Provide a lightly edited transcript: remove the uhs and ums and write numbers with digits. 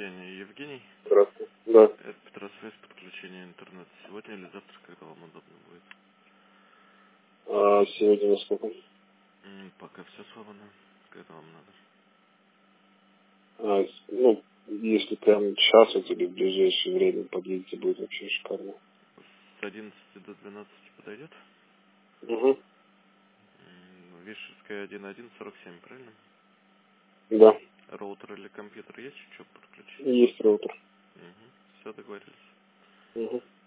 день, Евгений. Здравствуйте. Да. Это Петросвязь, подключение интернета. Сегодня или завтра, когда вам удобно будет? Сегодня во сколько? Пока все свободно. Когда вам надо? Если прям сейчас или в ближайшее время подъедете, будет вообще шикарно. С 11 до 12 подойдет? Угу. Вишерская 1.1.47, правильно? Да. Роутер или компьютер есть, что подключить? Есть роутер. Все, договорились. Угу.